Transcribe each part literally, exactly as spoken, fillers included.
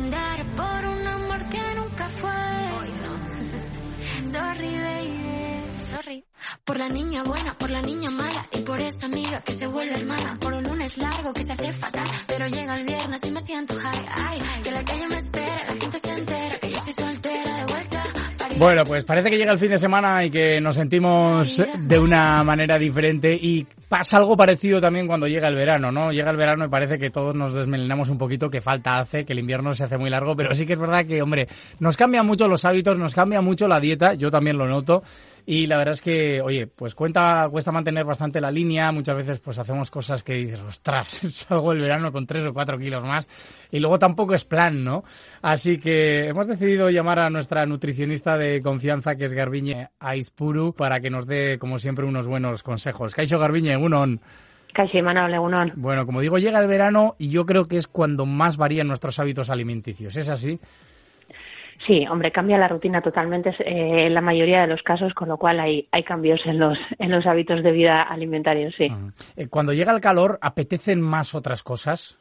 vender por un amor que nunca fue. Hoy no. Sorry, baby, sorry. Por la niña buena, por la niña mala y por esa amiga que se vuelve hermana. Por un lunes largo que se hace fatal, pero llega el viernes y me siento high. Ay, que la calle me espera, la gente se entera que yo estoy soltera de vuelta. Bueno, pues parece que llega el fin de semana y que nos sentimos de una manera diferente y pasa algo parecido también cuando llega el verano, ¿no? Llega el verano y parece que todos nos desmelenamos un poquito, que falta hace, que el invierno se hace muy largo, pero sí que es verdad que, hombre, nos cambian mucho los hábitos, nos cambia mucho la dieta, yo también lo noto. Y la verdad es que, oye, pues cuenta, cuesta mantener bastante la línea. Muchas veces pues hacemos cosas que dices, ostras, salgo el verano con tres o cuatro kilos más. Y luego tampoco es plan, ¿no? Así que hemos decidido llamar a nuestra nutricionista de confianza, que es Garbiñe Aizpuru, para que nos dé, como siempre, unos buenos consejos. Kaixo Garbiñe, egunon. Kaixo Imanol, egunon. Bueno, como digo, llega el verano y yo creo que es cuando más varían nuestros hábitos alimenticios. ¿Es así? Sí, hombre, cambia la rutina totalmente eh, en la mayoría de los casos, con lo cual hay, hay cambios en los, en los hábitos de vida alimentarios, sí. Uh-huh. Cuando llega el calor, ¿apetecen más otras cosas?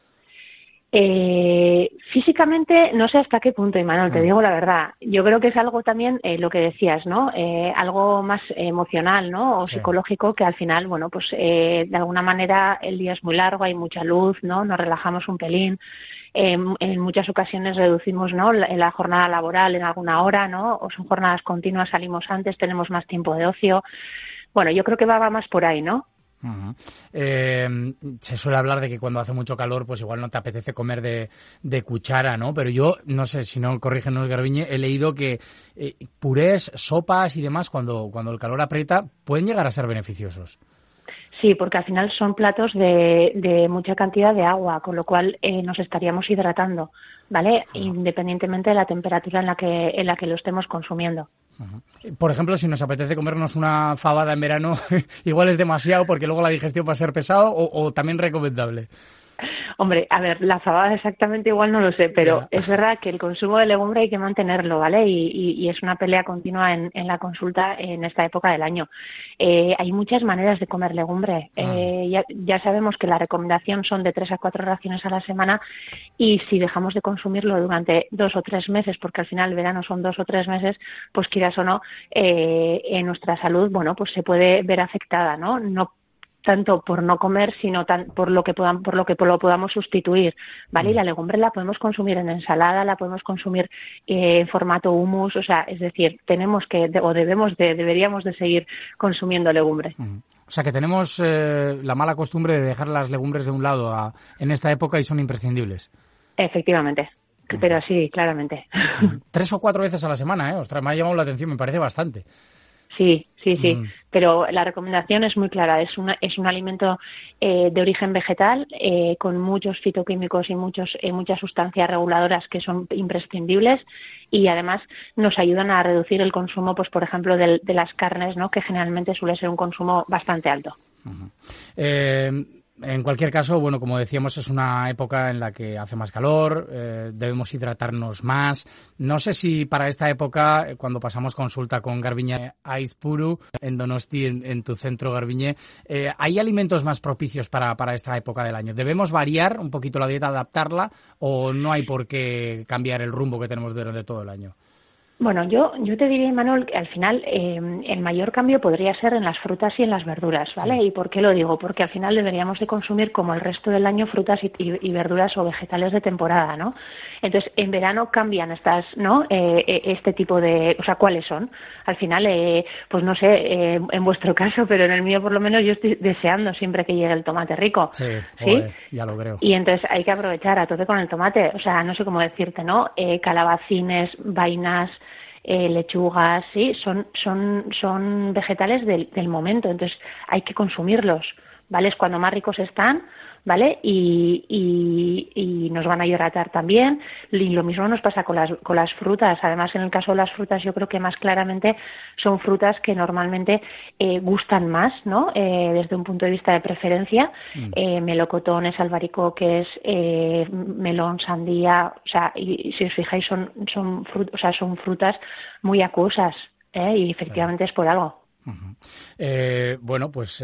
Eh, físicamente no sé hasta qué punto, Imanol, te digo la verdad. Yo creo que es algo también, eh, lo que decías, ¿no? Eh, algo más emocional, ¿no? O sí. Psicológico, que al final, bueno, pues eh, de alguna manera el día es muy largo, hay mucha luz, ¿no? Nos relajamos un pelín. Eh, en muchas ocasiones reducimos, ¿no?, la, la jornada laboral en alguna hora, ¿no? O son jornadas continuas, salimos antes, tenemos más tiempo de ocio. Bueno, yo creo que va, va más por ahí, ¿no? Uh-huh. Eh, se suele hablar de que cuando hace mucho calor, pues igual no te apetece comer de, de cuchara, ¿no? Pero yo, no sé, si no, corrígenos, Garbiñe, he leído que eh, purés, sopas y demás, cuando, cuando el calor aprieta, pueden llegar a ser beneficiosos. Sí, porque al final son platos de, de mucha cantidad de agua, con lo cual eh, nos estaríamos hidratando, ¿vale? Uh-huh. Independientemente de la temperatura en la que en la que lo estemos consumiendo. Uh-huh. Por ejemplo, si nos apetece comernos una fabada en verano, igual es demasiado porque luego la digestión va a ser pesado, o, o también recomendable. Hombre, a ver, la fabada exactamente igual no lo sé, pero yeah. Es verdad que el consumo de legumbre hay que mantenerlo, ¿vale? Y, y, y es una pelea continua en, en la consulta en esta época del año. Eh, hay muchas maneras de comer legumbre. Ah. Eh, ya, ya sabemos que la recomendación son de tres a cuatro raciones a la semana, y si dejamos de consumirlo durante dos o tres meses, porque al final el verano son dos o tres meses, pues quieras o no, eh, en nuestra salud, bueno, pues se puede ver afectada, ¿no? No tanto por no comer, sino tan, por lo que podamos, por lo que lo podamos sustituir, ¿vale? Y la legumbre la podemos consumir en ensalada, la podemos consumir eh, en formato hummus, o sea, es decir, tenemos que, de, o debemos de, deberíamos de seguir consumiendo legumbre. Uh-huh. O sea, que tenemos eh, la mala costumbre de dejar las legumbres de un lado a, en esta época, y son imprescindibles. Efectivamente. Uh-huh. Pero sí, claramente. Uh-huh. Tres o cuatro veces a la semana, ¿eh? Ostras, me ha llamado la atención, me parece bastante. Sí, sí, sí, mm. pero la recomendación es muy clara. Es, una, es un alimento eh, de origen vegetal, eh, con muchos fitoquímicos y muchos, eh, muchas sustancias reguladoras que son imprescindibles, y además nos ayudan a reducir el consumo, pues por ejemplo, de, de las carnes, ¿no?, que generalmente suele ser un consumo bastante alto. Uh-huh. Eh... En cualquier caso, bueno, como decíamos, es una época en la que hace más calor, eh, debemos hidratarnos más. No sé si para esta época, cuando pasamos consulta con Garbiñe Aizpuru en Donosti, en, en tu centro, Garbiñe, eh, ¿hay alimentos más propicios para, para esta época del año? ¿Debemos variar un poquito la dieta, adaptarla, o no hay por qué cambiar el rumbo que tenemos durante todo el año? Bueno, yo yo te diría, Manuel, que al final eh, el mayor cambio podría ser en las frutas y en las verduras, ¿vale? Sí. ¿Y por qué lo digo? Porque al final deberíamos de consumir, como el resto del año, frutas y, y, y verduras o vegetales de temporada, ¿no? Entonces, en verano cambian estas, ¿no? Eh, este tipo de, o sea, ¿cuáles son? Al final, eh, pues no sé, eh, en vuestro caso, pero en el mío por lo menos yo estoy deseando siempre que llegue el tomate rico. Sí, ¿sí? Joder, ya lo creo. Y entonces hay que aprovechar a tope con el tomate, o sea, no sé cómo decirte, ¿no? Eh, calabacines, vainas, Eh, lechugas, sí, son son son vegetales del, del momento, entonces hay que consumirlos, ¿vale? Es cuando más ricos están, ¿vale? Y, y, y nos van a hidratar también, y lo mismo nos pasa con las con las frutas. Además, en el caso de las frutas, yo creo que más claramente son frutas que normalmente eh, gustan más, ¿no? Eh, desde un punto de vista de preferencia, mm. eh, melocotones, albaricoques, eh, melón, sandía, o sea, y, y si os fijáis son son frut, o sea, son frutas muy acuosas, ¿eh? Y efectivamente sí. Es por algo. Uh-huh. Eh, bueno, pues eh,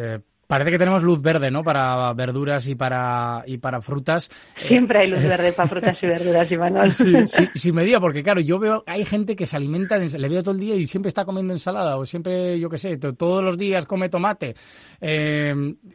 Parece que tenemos luz verde, ¿no? Para verduras y para y para frutas. Siempre hay luz verde para frutas y verduras, Imanol. Sí, sí, sin medida, porque claro, yo veo, hay gente que se alimenta, de, le veo todo el día y siempre está comiendo ensalada, o siempre, yo qué sé, to, todos los días come tomate. Eh,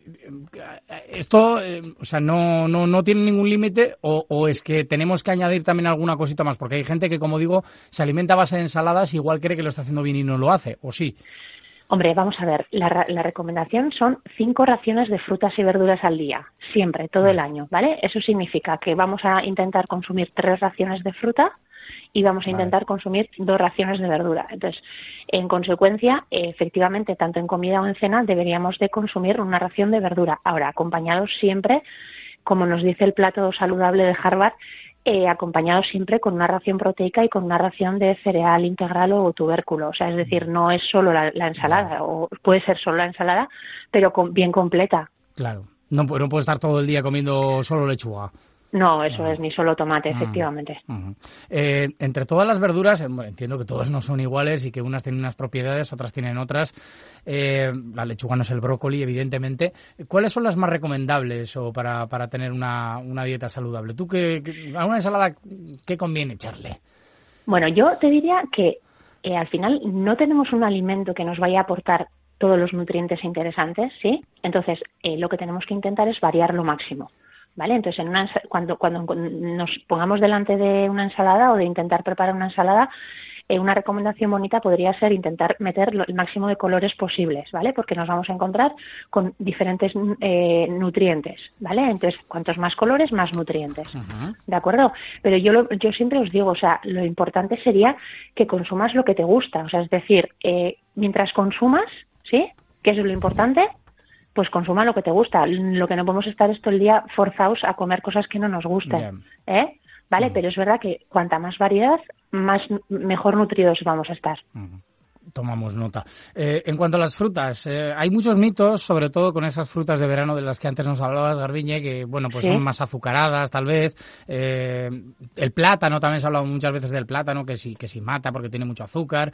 esto, eh, o sea, no, no, no tiene ningún límite, o, o es que tenemos que añadir también alguna cosita más, porque hay gente que, como digo, se alimenta a base de ensaladas y igual cree que lo está haciendo bien y no lo hace, ¿o sí? Hombre, vamos a ver, la, la recomendación son cinco raciones de frutas y verduras al día, siempre, todo el año, ¿vale? Eso significa que vamos a intentar consumir tres raciones de fruta y vamos a intentar vale. consumir dos raciones de verdura. Entonces, en consecuencia, efectivamente, tanto en comida o en cena, deberíamos de consumir una ración de verdura. Ahora, acompañados siempre, como nos dice el plato saludable de Harvard, Eh, acompañado siempre con una ración proteica y con una ración de cereal integral o tubérculo. O sea, es decir, no es solo la, la ensalada, o puede ser solo la ensalada, pero con, bien completa. Claro, no, no puede estar todo el día comiendo solo lechuga. No, eso uh-huh. es, ni solo tomate, uh-huh. efectivamente. Uh-huh. Eh, entre todas las verduras, bueno, entiendo que todas no son iguales y que unas tienen unas propiedades, otras tienen otras. Eh, la lechuga no es el brócoli, evidentemente. ¿Cuáles son las más recomendables o para, para tener una, una dieta saludable? ¿Tú qué, qué, a una ensalada qué conviene echarle? Bueno, yo te diría que eh, al final no tenemos un alimento que nos vaya a aportar todos los nutrientes interesantes, ¿sí? Entonces, eh, lo que tenemos que intentar es variar lo máximo. ¿Vale? Entonces, en una, cuando, cuando nos pongamos delante de una ensalada o de intentar preparar una ensalada, eh, una recomendación bonita podría ser intentar meter lo, el máximo de colores posibles, ¿vale? Porque nos vamos a encontrar con diferentes eh, nutrientes, ¿vale? Entonces, cuantos más colores, más nutrientes, uh-huh. ¿de acuerdo? Pero yo, lo, yo siempre os digo, o sea, lo importante sería que consumas lo que te gusta, o sea, es decir, eh, mientras consumas, ¿sí? ¿Qué es lo importante? Pues consuma lo que te gusta. Lo que no podemos estar es todo el día forzados a comer cosas que no nos gustan, yeah. ¿eh? Vale, uh-huh. pero es verdad que cuanta más variedad, más mejor nutridos vamos a estar. Uh-huh. Tomamos nota. Eh, en cuanto a las frutas, eh, hay muchos mitos, sobre todo con esas frutas de verano de las que antes nos hablabas, Garbiñe, que bueno, pues ¿sí? son más azucaradas, tal vez. Eh, el plátano, también se ha hablado muchas veces del plátano, que sí, que sí mata porque tiene mucho azúcar.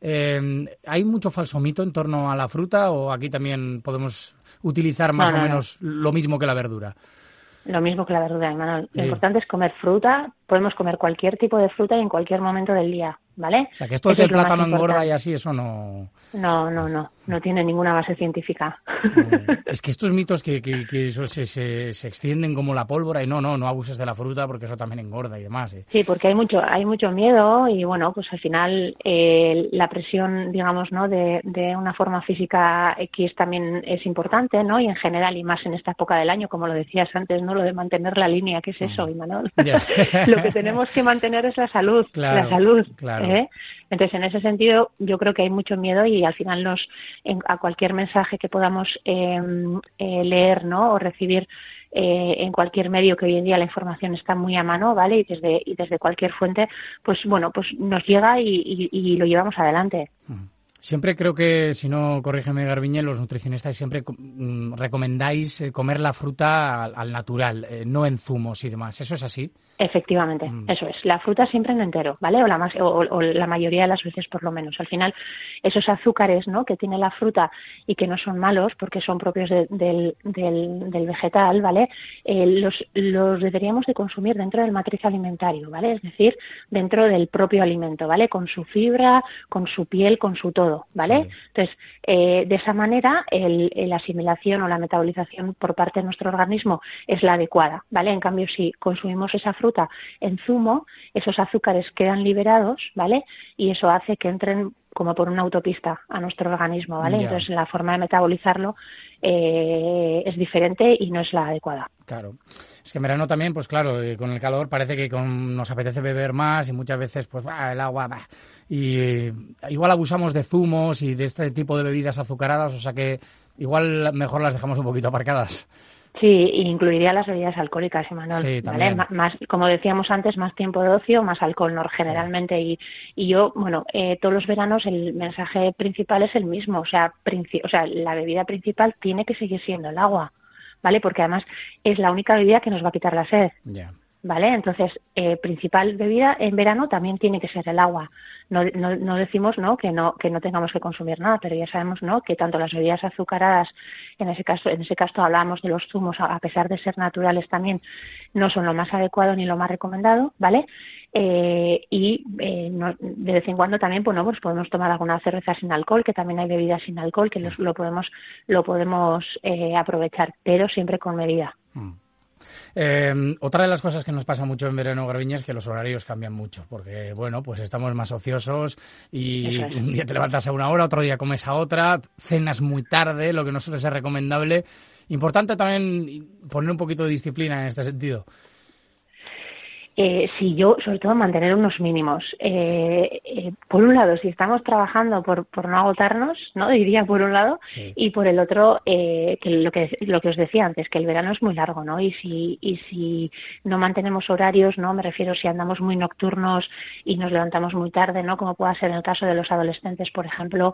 Eh, ¿Hay mucho falso mito en torno a la fruta o aquí también podemos utilizar más no, no, o menos no. lo mismo que la verdura? Lo mismo que la verdura, Imanol. Lo sí. importante es comer fruta. Podemos comer cualquier tipo de fruta y en cualquier momento del día, ¿vale? O sea, que esto de que el plátano engorda y así, eso no... No, no, no. No tiene ninguna base científica. No. Es que estos mitos que, que, que eso se, se, se extienden como la pólvora y no, no, no abuses de la fruta porque eso también engorda y demás. ¿eh? Sí, porque hay mucho hay mucho miedo y, bueno, pues al final eh, la presión, digamos, ¿no? De, de una forma física X también es importante, ¿no? Y en general, y más en esta época del año, como lo decías antes, ¿no? Lo de mantener la línea, ¿qué es eso, Imanol? Yeah. Lo que tenemos que mantener es la salud, claro, la salud. Claro. ¿eh? Entonces, en ese sentido, yo creo que hay mucho miedo y al final nos, en, a cualquier mensaje que podamos eh, eh, leer, ¿no? O recibir eh, en cualquier medio, que hoy en día la información está muy a mano, ¿vale? Y desde y desde cualquier fuente, pues bueno, pues nos llega y, y, y lo llevamos adelante. Uh-huh. Siempre creo que, si no, corrígeme, Garbiñe, los nutricionistas siempre mm, recomendáis comer la fruta al, al natural, eh, no en zumos y demás. ¿Eso es así? Efectivamente, mm. eso es. La fruta siempre en entero, ¿vale? O la, más, o, o la mayoría de las veces, por lo menos. Al final, esos azúcares, ¿no?, que tiene la fruta y que no son malos porque son propios de, del, del, del vegetal, ¿vale? Eh, los, los deberíamos de consumir dentro del matriz alimentario, ¿vale? Es decir, dentro del propio alimento, ¿vale? Con su fibra, con su piel, con su todo, ¿vale? Sí. Entonces, eh, de esa manera, el, el asimilación o la metabolización por parte de nuestro organismo es la adecuada, ¿vale? En cambio, si consumimos esa fruta en zumo, esos azúcares quedan liberados, ¿vale? Y eso hace que entren como por una autopista a nuestro organismo, ¿vale? Yeah. Entonces, la forma de metabolizarlo eh, es diferente y no es la adecuada. Claro. Es que en verano también, pues claro, eh, con el calor parece que con, nos apetece beber más y muchas veces, pues, bah, el agua, bah, y eh, igual abusamos de zumos y de este tipo de bebidas azucaradas, o sea que igual mejor las dejamos un poquito aparcadas. Sí, incluiría las bebidas alcohólicas, Imanol, sí, ¿vale? M- más, como decíamos antes, más tiempo de ocio, más alcohol, ¿no? Generalmente. Sí. Y, y yo, bueno, eh, todos los veranos el mensaje principal es el mismo. O sea, princi- o sea, la bebida principal tiene que seguir siendo el agua, ¿vale? Porque además es la única bebida que nos va a quitar la sed. Yeah. ¿vale? Entonces, eh, principal bebida en verano también tiene que ser el agua. No, no, no decimos, ¿no?, que no que no tengamos que consumir nada, pero ya sabemos, ¿no?, que tanto las bebidas azucaradas, en ese caso en ese caso hablábamos de los zumos, a pesar de ser naturales también, no son lo más adecuado ni lo más recomendado, ¿vale? Eh, y eh, no, de vez en cuando también, pues, no, pues podemos tomar alguna cerveza sin alcohol, que también hay bebidas sin alcohol que los, lo podemos lo podemos eh, aprovechar, pero siempre con medida. Mm. Eh, otra de las cosas que nos pasa mucho en verano, Garbiñe, es que los horarios cambian mucho, porque, bueno, pues estamos más ociosos y es. Un día te levantas a una hora, otro día comes a otra, cenas muy tarde, lo que no suele ser recomendable. Importante también poner un poquito de disciplina en este sentido. Eh, sí, yo, sobre todo, mantener unos mínimos. Eh, eh, por un lado, si estamos trabajando por, por no agotarnos, ¿no?, diría por un lado, sí. Y por el otro, eh, que lo que lo que os decía antes, que el verano es muy largo, ¿no? Y si y si no mantenemos horarios, ¿no?, me refiero si andamos muy nocturnos y nos levantamos muy tarde, ¿no?, como pueda ser en el caso de los adolescentes, por ejemplo,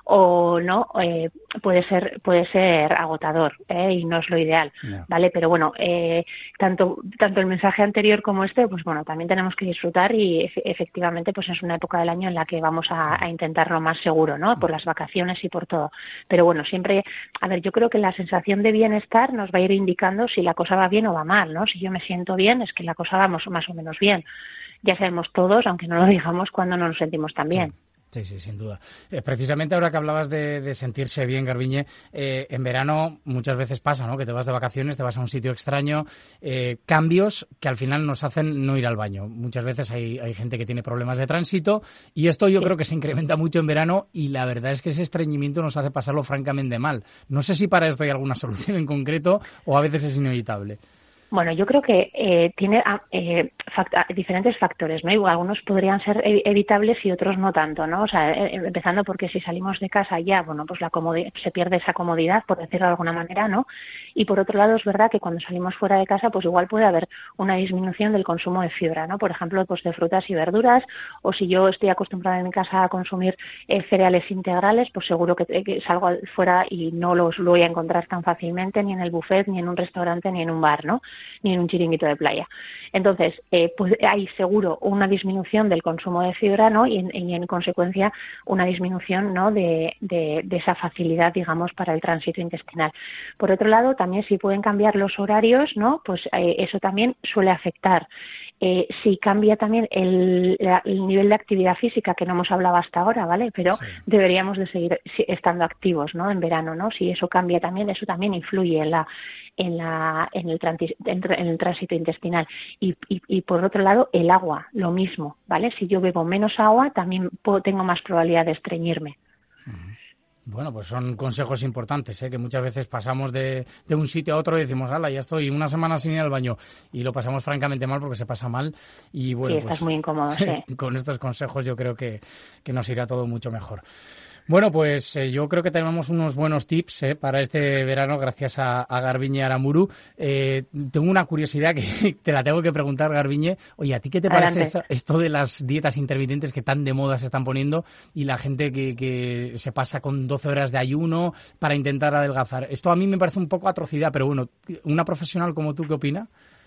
o no, eh, puede ser puede ser agotador, ¿eh?, y no es lo ideal, yeah. ¿Vale? Pero bueno, eh, tanto tanto el mensaje anterior como este, pues bueno, también tenemos que disfrutar y e- efectivamente pues es una época del año en la que vamos a, a intentarlo más seguro, ¿no?, por las vacaciones y por todo. Pero bueno, siempre, a ver, yo creo que la sensación de bienestar nos va a ir indicando si la cosa va bien o va mal, ¿no? Si yo me siento bien, es que la cosa va más o menos bien. Ya sabemos todos, aunque no lo digamos, cuando no nos sentimos tan bien. Sí. Sí, sí, sin duda. Eh, precisamente ahora que hablabas de, de sentirse bien, Garbiñe, eh, en verano muchas veces pasa, ¿no?, que te vas de vacaciones, te vas a un sitio extraño, eh, cambios que al final nos hacen no ir al baño. Muchas veces hay, hay gente que tiene problemas de tránsito y esto yo sí. creo que se incrementa mucho en verano y la verdad es que ese estreñimiento nos hace pasarlo francamente mal. No sé si para esto hay alguna solución en concreto o a veces es inevitable. Bueno, yo creo que eh, tiene eh, fact- diferentes factores, ¿no? Igual algunos podrían ser evitables y otros no tanto, ¿no? O sea, eh, empezando porque si salimos de casa ya, bueno, pues la comodi- se pierde esa comodidad, por decirlo de alguna manera, ¿no? Y por otro lado es verdad que cuando salimos fuera de casa, pues igual puede haber una disminución del consumo de fibra, ¿no? Por ejemplo, pues de frutas y verduras, o si yo estoy acostumbrada en mi casa a consumir eh, cereales integrales, pues seguro que, que salgo fuera y no los voy a encontrar tan fácilmente ni en el buffet, ni en un restaurante, ni en un bar, ¿no?, ni en un chiringuito de playa. Entonces, eh, pues hay seguro una disminución del consumo de fibra, ¿no?, y en, y en consecuencia una disminución, ¿no?, de, de, de esa facilidad, digamos, para el tránsito intestinal. Por otro lado, también si pueden cambiar los horarios, ¿no?, pues eh, eso también suele afectar. Eh, si cambia también el, la, el nivel de actividad física, que no hemos hablado hasta ahora, ¿vale? Pero sí. deberíamos de seguir estando activos, ¿no?, en verano, ¿no? Si eso cambia también, eso también influye en la en la en el, transi, en el tránsito intestinal. Y, y, y por otro lado, el agua, lo mismo, ¿vale? Si yo bebo menos agua, también puedo, tengo más probabilidad de estreñirme. Uh-huh. Bueno, pues son consejos importantes, ¿eh?, que muchas veces pasamos de, de un sitio a otro y decimos, ala, ya estoy una semana sin ir al baño, y lo pasamos francamente mal porque se pasa mal. Y bueno, sí, estás pues muy incómodo, sí. Con estos consejos yo creo que, que nos irá todo mucho mejor. Bueno, pues eh, yo creo que tenemos unos buenos tips eh, para este verano gracias a, a Garbiñe Aramuru. Eh, tengo una curiosidad que te la tengo que preguntar, Garbiñe. Oye, ¿a ti qué te Adelante. parece esto, esto de las dietas intermitentes que tan de moda se están poniendo y la gente que, que se pasa con doce horas de ayuno para intentar adelgazar? Esto a mí me parece un poco atrocidad, pero bueno, ¿una profesional como tú qué opina?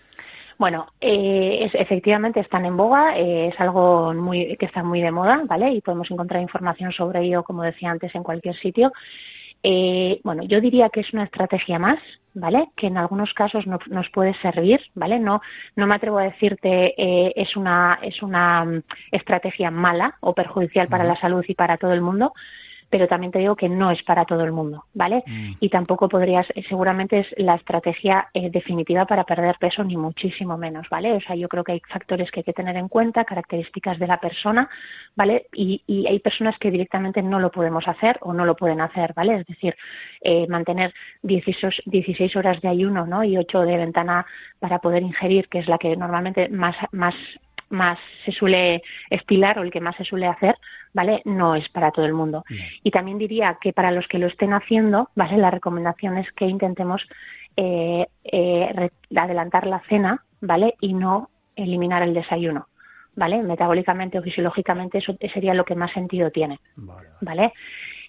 Bueno, eh, es, efectivamente están en boga, eh, es algo muy que está muy de moda, ¿vale? Y podemos encontrar información sobre ello, como decía antes, en cualquier sitio. Eh, bueno, yo diría que es una estrategia más, ¿vale?, que en algunos casos no, nos puede servir, ¿vale? No no me atrevo a decirte eh, es una es una estrategia mala o perjudicial para la salud y para todo el mundo, pero también te digo que no es para todo el mundo, ¿vale? Mm. Y tampoco podrías, seguramente es la estrategia eh, definitiva para perder peso, ni muchísimo menos, ¿vale? O sea, yo creo que hay factores que hay que tener en cuenta, características de la persona, ¿vale? Y, y hay personas que directamente no lo podemos hacer o no lo pueden hacer, ¿vale? Es decir, eh, mantener dieciséis, dieciséis horas de ayuno, ¿no?, y ocho de ventana para poder ingerir, que es la que normalmente más más más se suele estilar o el que más se suele hacer, ¿vale?, no es para todo el mundo. Bien. Y también diría que para los que lo estén haciendo, ¿vale?, la recomendación es que intentemos eh, eh, re- adelantar la cena, ¿vale?, y no eliminar el desayuno, ¿vale? Metabólicamente o fisiológicamente eso sería lo que más sentido tiene, ¿vale? ¿vale?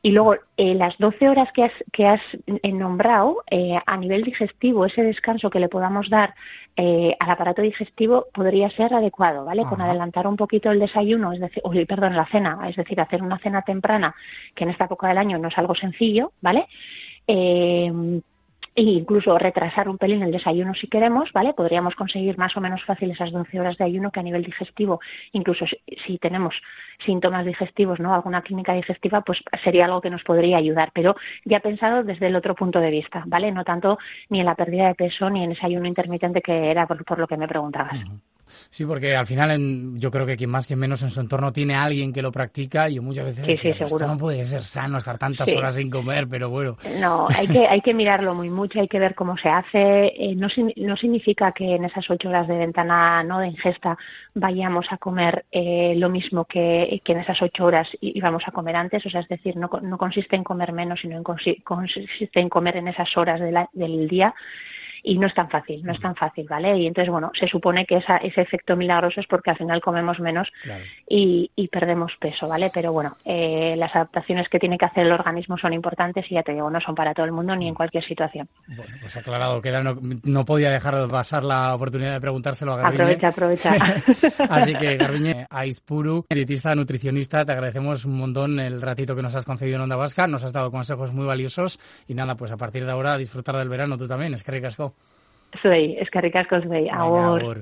Y luego, eh, las doce horas que has, que has nombrado, eh, a nivel digestivo, ese descanso que le podamos dar eh, al aparato digestivo podría ser adecuado, ¿vale? Ajá. Con adelantar un poquito el desayuno, es decir, uy, perdón, la cena, es decir, hacer una cena temprana, que en esta época del año no es algo sencillo, ¿vale? Eh, e incluso retrasar un pelín el desayuno si queremos, ¿vale? Podríamos conseguir más o menos fácil esas doce horas de ayuno, que a nivel digestivo, incluso si, si tenemos síntomas digestivos, ¿no? Alguna clínica digestiva, pues sería algo que nos podría ayudar, pero ya pensado desde el otro punto de vista, ¿vale? No tanto ni en la pérdida de peso ni en ese ayuno intermitente, que era por, por lo que me preguntabas. Uh-huh. Sí, porque al final en, yo creo que quien más, quien menos en su entorno tiene a alguien que lo practica, y muchas veces sí, decía, sí, pues seguro. Esto no puede ser sano estar tantas sí. horas sin comer, pero bueno. No, hay que hay que mirarlo muy mucho, hay que ver cómo se hace. Eh, no, no significa que en esas ocho horas de ventana, no de ingesta, vayamos a comer eh, lo mismo que, que en esas ocho horas íbamos a comer antes. O sea, es decir, no, no consiste en comer menos, sino en consiste en comer en esas horas de la, del día. Y no es tan fácil, no es tan fácil, ¿vale? Y entonces, bueno, se supone que esa, ese efecto milagroso es porque al final comemos menos claro. y, y perdemos peso, ¿vale? Pero bueno, eh, las adaptaciones que tiene que hacer el organismo son importantes y ya te digo, no son para todo el mundo ni en cualquier situación. Bueno, pues aclarado queda, no, no podía dejar de pasar la oportunidad de preguntárselo a Garbiñe. Aprovecha, aprovecha. Así que, Garbiñe Aizpuru, dietista, nutricionista, te agradecemos un montón el ratito que nos has concedido en Onda Vasca, nos has dado consejos muy valiosos y nada, pues a partir de ahora disfrutar del verano tú también, eskerrik asko. Zuei, eskerrik asko zuei, agur.